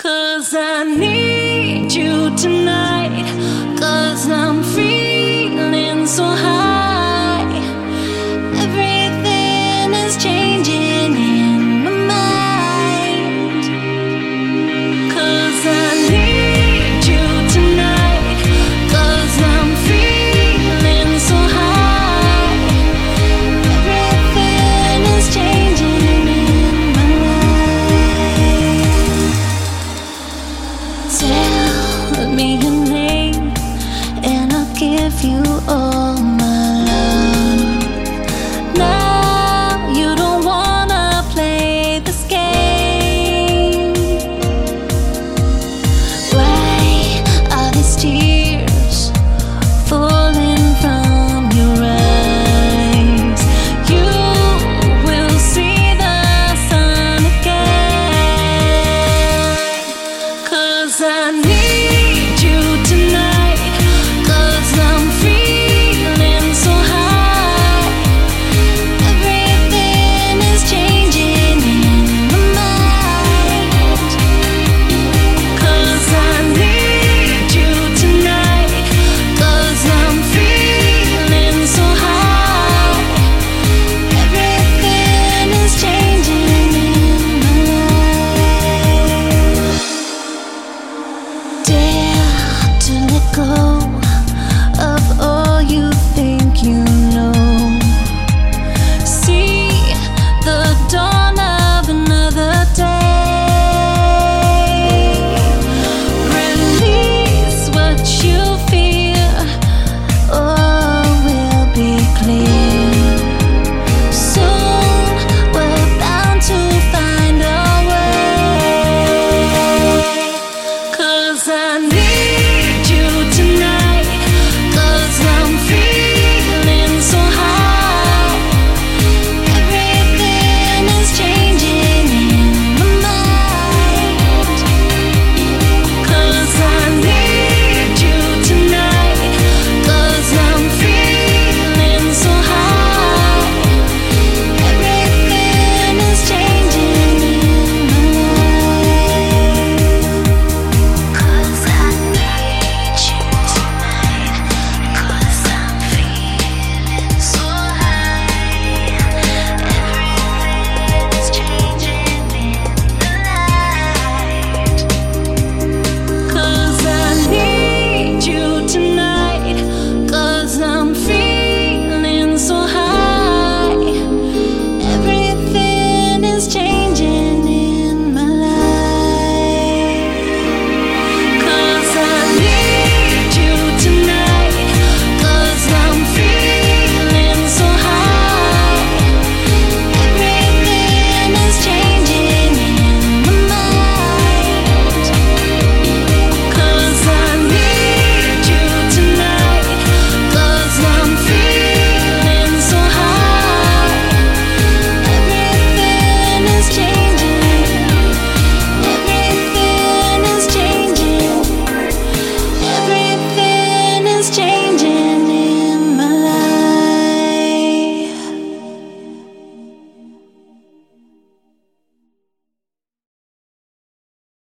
'Cause I need you tonight. 'Cause I'm feeling so high. Everything is changing in my mind. 'Cause I need you tonight. 'Cause I'm feeling so high. Everything is changing in my life. Tell me your name and I'll give you all